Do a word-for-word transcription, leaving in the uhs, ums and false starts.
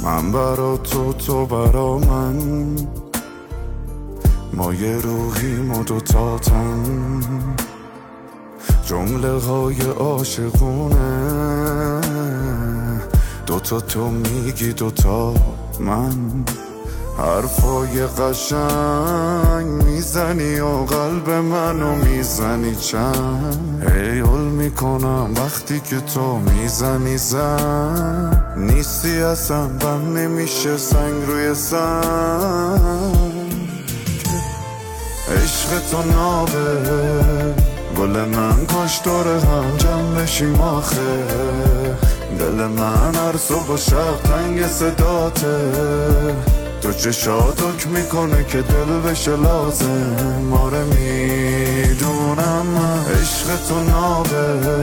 من برا تو تو برا من، ما یه روحیم و دوتاتن، جمله های عاشقونه، دوتا تو میگی دوتا من، حرفای قشنگ میزنی و قلب منو میزنی چند، هیول میکنم وقتی که تو میزنی زن، نیستی اصلا بند نمیشه سنگ روی سنگ. عشق تو نابه گل من، کاش دور هم جمع بشیم آخه، دل من هر صبح و شب تنگ صداته، تو چشات حکم میکنه که دل بشه لازم، آره میدونم من عشق تو نابه.